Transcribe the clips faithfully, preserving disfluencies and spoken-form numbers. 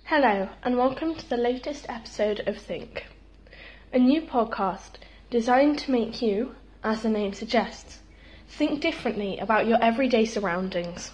Hello, and welcome to the latest episode of Think, a new podcast designed to make you, as the name suggests, think differently about your everyday surroundings.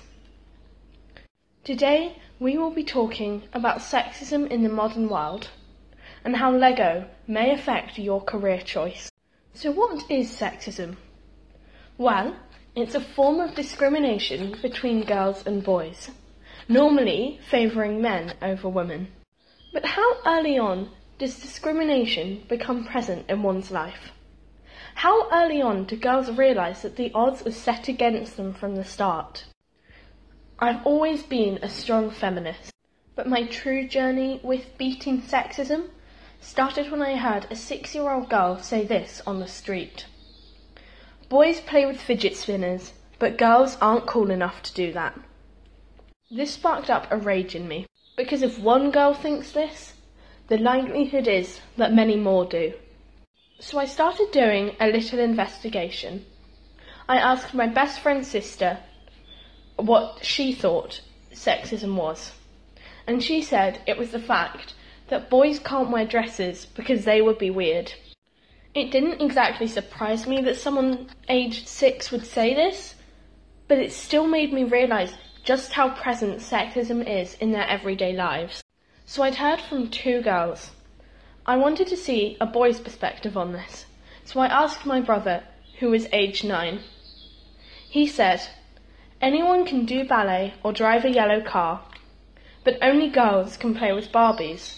Today, we will be talking about sexism in the modern world and how Lego may affect your career choice. So what is sexism? Well, it's a form of discrimination between girls and boys, normally favouring men over women. But how early on does discrimination become present in one's life? How early on do girls realise that the odds are set against them from the start? I've always been a strong feminist, but my true journey with beating sexism started when I heard a six-year-old girl say this on the street. Boys play with fidget spinners, but girls aren't cool enough to do that. This sparked up a rage in me, because if one girl thinks this, the likelihood is that many more do. So I started doing a little investigation. I asked my best friend's sister what she thought sexism was, and she said it was the fact that boys can't wear dresses because they would be weird. It didn't exactly surprise me that someone aged six would say this, but it still made me realise just how present sexism is in their everyday lives. So I'd heard from two girls. I wanted to see a boy's perspective on this, so I asked my brother, who was aged nine. He said, anyone can do ballet or drive a yellow car, but only girls can play with Barbies.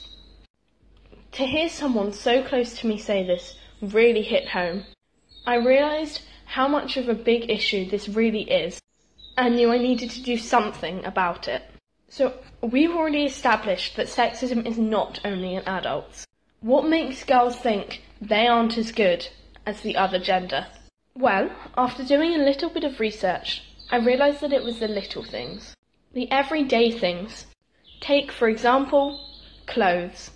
To hear someone so close to me say this really hit home. I realised how much of a big issue this really is, and knew I needed to do something about it. So we've already established that sexism is not only in adults. What makes girls think they aren't as good as the other gender? Well, after doing a little bit of research, I realised that it was the little things, the everyday things. Take, for example, clothes.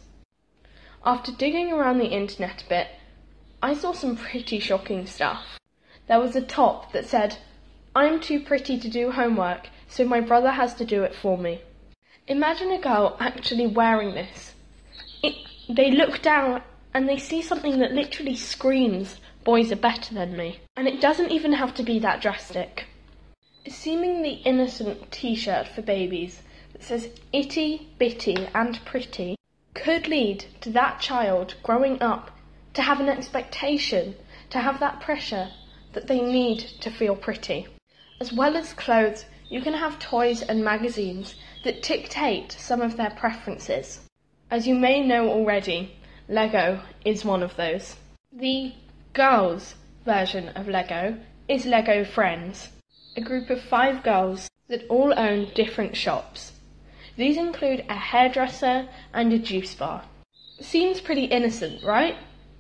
After digging around the internet a bit, I saw some pretty shocking stuff. There was a top that said, I'm too pretty to do homework, so my brother has to do it for me. Imagine a girl actually wearing this. It, they look down and they see something that literally screams, boys are better than me. And it doesn't even have to be that drastic. A seemingly innocent t-shirt for babies that says itty, bitty and pretty could lead to that child growing up to have an expectation, to have that pressure that they need to feel pretty. As well as clothes, you can have toys and magazines that dictate some of their preferences. As you may know already, Lego is one of those. The girls' version of Lego is Lego Friends, a group of five girls that all own different shops. These include a hairdresser and a juice bar. Seems pretty innocent, right?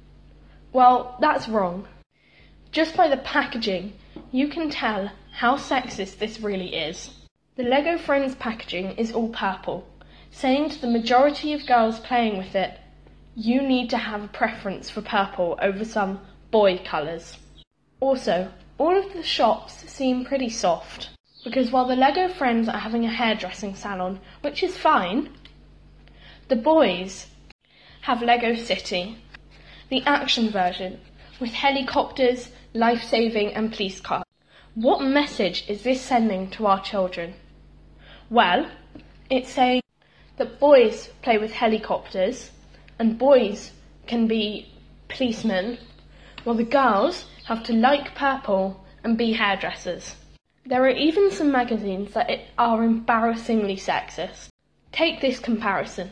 Well, that's wrong. Just by the packaging, you can tell how sexist this really is. The Lego Friends packaging is all purple, saying to the majority of girls playing with it, you need to have a preference for purple over some boy colours. Also, all of the shops seem pretty soft, because while the Lego Friends are having a hairdressing salon, which is fine, the boys have Lego City, the action version, with helicopters, life-saving and police cars. What message is this sending to our children? Well, it's saying that boys play with helicopters and boys can be policemen, while the girls have to like purple and be hairdressers. There are even some magazines that are embarrassingly sexist. Take this comparison.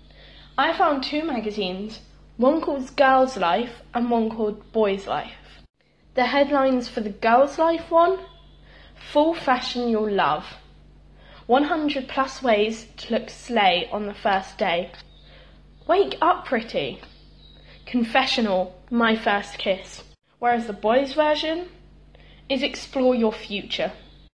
I found two magazines, one called Girls' Life and one called Boys' Life. The headlines for the Girls' Life one, Full Fashion You'll Love. one hundred plus ways to look slay on the first day. Wake up pretty. Confessional, my first kiss. Whereas the boys' version is explore your future.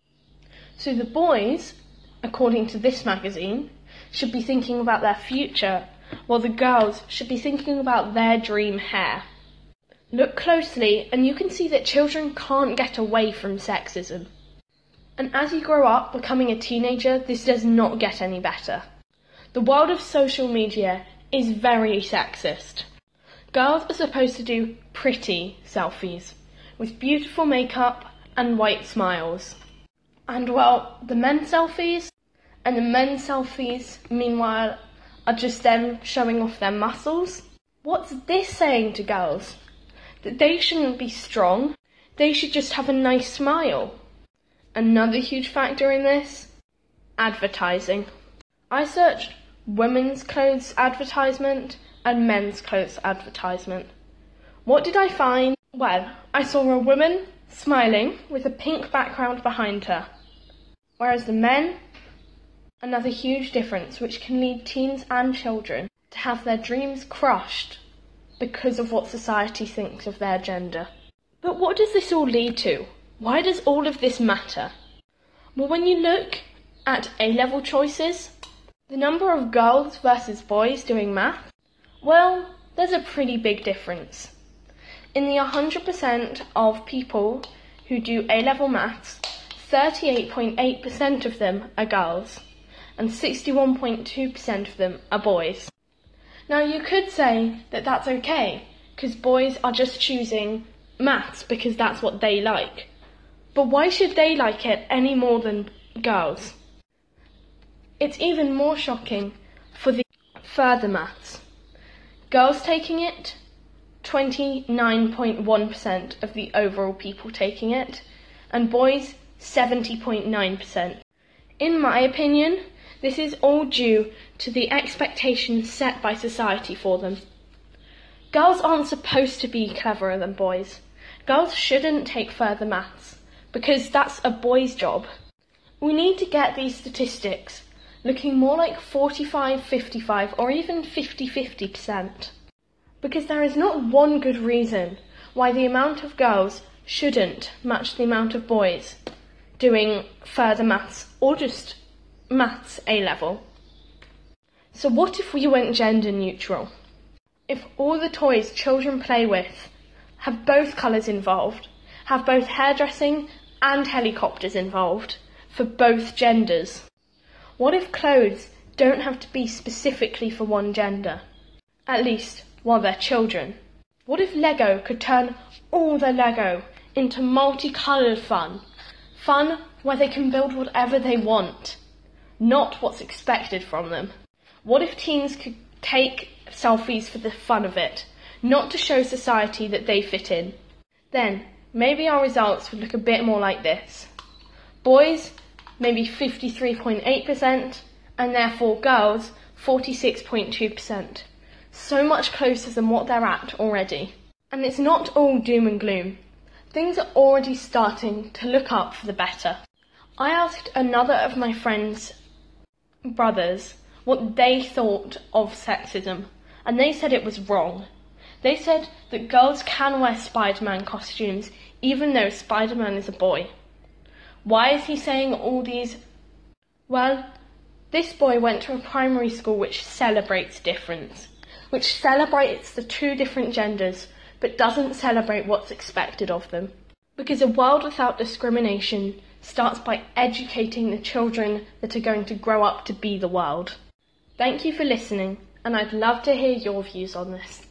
So the boys, according to this magazine, should be thinking about their future, while the girls should be thinking about their dream hair. Look closely and you can see that children can't get away from sexism. And as you grow up, becoming a teenager, this does not get any better. The world of social media is very sexist. Girls are supposed to do pretty selfies with beautiful makeup and white smiles. And well, the men's selfies and the men's selfies, meanwhile, are just them showing off their muscles. What's this saying to girls? That they shouldn't be strong, they should just have a nice smile. Another huge factor in this, advertising. I searched women's clothes advertisement and men's clothes advertisement. What did I find? Well, I saw a woman smiling with a pink background behind her, whereas the men, another huge difference which can lead teens and children to have their dreams crushed because of what society thinks of their gender. But what does this all lead to? Why does all of this matter? Well, when you look at A-level choices, the number of girls versus boys doing math, well, there's a pretty big difference. In the one hundred percent of people who do A-level maths, thirty-eight point eight percent of them are girls, and sixty-one point two percent of them are boys. Now, you could say that that's okay, because boys are just choosing maths because that's what they like. But why should they like it any more than girls? It's even more shocking for the further maths. Girls taking it, twenty-nine point one percent of the overall people taking it, and boys, seventy point nine percent. In my opinion, this is all due to the expectations set by society for them. Girls aren't supposed to be cleverer than boys. Girls shouldn't take further maths, because that's a boy's job. We need to get these statistics looking more like forty-five fifty-five or even fifty fifty percent. Because there is not one good reason why the amount of girls shouldn't match the amount of boys doing further maths or just maths A-level. So what if we went gender neutral? If all the toys children play with have both colours involved, have both hairdressing and helicopters involved for both genders? What if clothes don't have to be specifically for one gender? At least while they're children. What if Lego could turn all their Lego into multicoloured fun? Fun where they can build whatever they want, not what's expected from them. What if teens could take selfies for the fun of it, not to show society that they fit in? Then maybe our results would look a bit more like this. Boys, maybe fifty-three point eight percent, and therefore girls, forty-six point two percent. So much closer than what they're at already. And it's not all doom and gloom. Things are already starting to look up for the better. I asked another of my friends' brothers what they thought of sexism, and they said it was wrong. They said that girls can wear Spider-Man costumes even though Spider-Man is a boy. Why is he saying all these? Well, this boy went to a primary school which celebrates difference, which celebrates the two different genders, but doesn't celebrate what's expected of them. Because a world without discrimination starts by educating the children that are going to grow up to be the world. Thank you for listening, and I'd love to hear your views on this.